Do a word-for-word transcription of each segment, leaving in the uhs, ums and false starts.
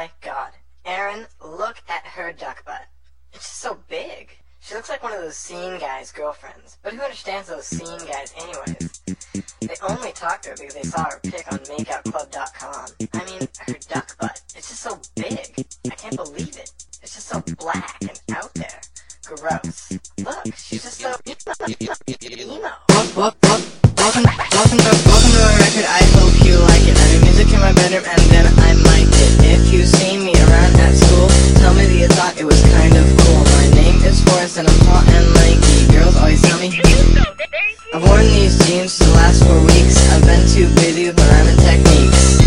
my god. Aaron, look at her duck butt. It's just so big. She looks like one of those scene guys' girlfriends. But who understands those scene guys anyways? They only talk to her because they saw her pic on makeout club dot com. I mean, her duck butt. It's just so big. I can't believe it. It's just so black and out there. Gross. Look, she's just so emo. Welcome, welcome, welcome, welcome to my record. I hope you like it. I do music in my bedroom and then I mic it. If you see me around at school, tell me that you thought it was kind of cool. My name is Forrest and I'm hot and lanky. Girls always tell me I've worn these jeans for the last four weeks. I've been too busy with my rhyming techniques.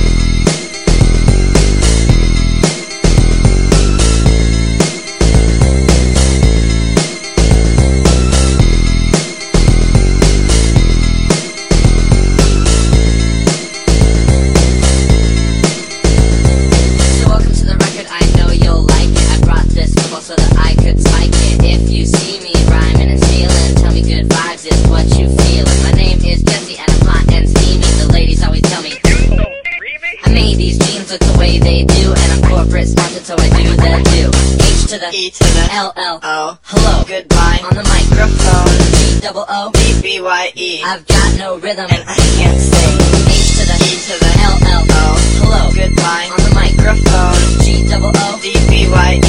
So that I could spike it. If you see me rhyming and stealing, tell me good vibes is what you feelin'. My name is Jesse and I'm hot and steamy. The ladies always tell me I made these jeans look the way they do, and I'm corporate sponsored so I do the do. H to the E to the L L O. Hello. Goodbye. On the microphone. G double O. B B Y E. I've got no rhythm and I can't sing. H to the E to the L L O. Hello. Goodbye. On the microphone. G double O. D B Y E.